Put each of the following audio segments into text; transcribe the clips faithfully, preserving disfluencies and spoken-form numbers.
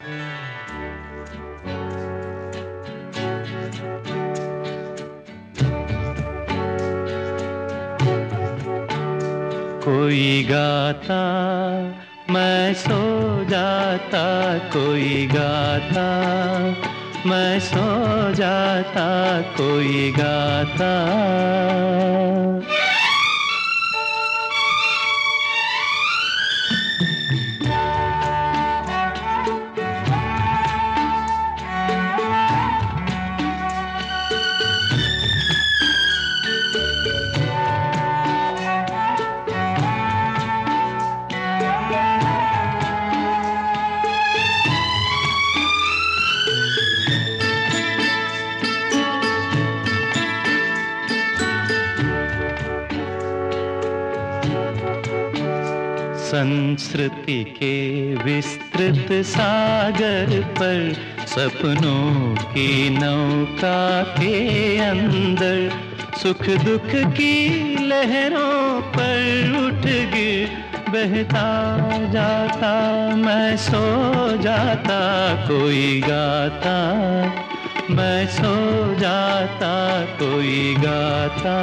कोई गाता मैं सो जाता, कोई गाता मैं सो जाता, कोई गाता। संस्कृति के विस्तृत सागर पर, सपनों की नौका के अंदर, सुख दुख की लहरों पर उठ गिर बहता जाता, मैं सो जाता, कोई गाता मैं सो जाता, कोई गाता।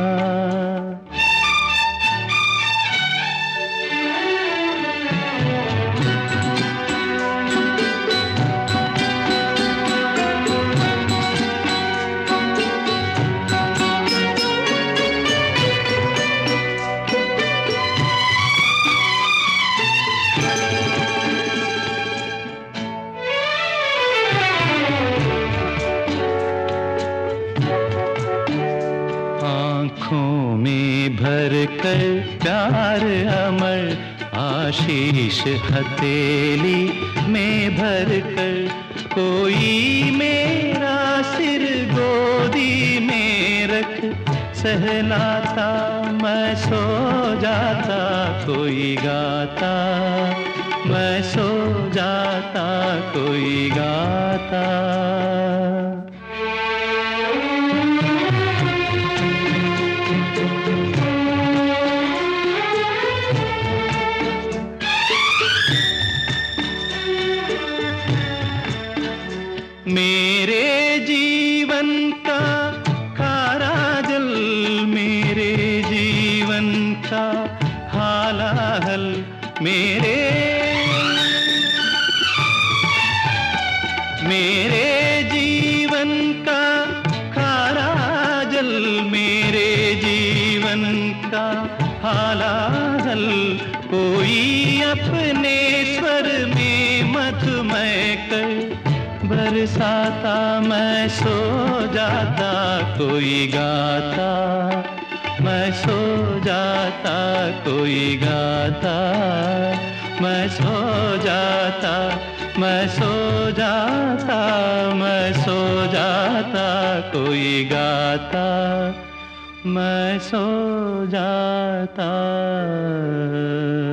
आँखों में भर कर प्यार अमर, आशीष हथेली में भर कर, कोई मेरा सिर गोदी में रख सहलाता, मैं सो जाता, कोई गाता मैं सो जाता, कोई गाता। मेरे जीवन का खारा जल, मेरे जीवन का हालाहल, मेरे मेरे जीवन का खारा जल, मेरे जीवन का हालाहल, कोई अपने स्वर में मधुमय कर बरसाता, मैं सो जाता, कोई गाता मैं सो जाता, कोई गाता मैं सो जाता, मैं सो जाता, मैं सो जाता, कोई गाता मैं सो जाता।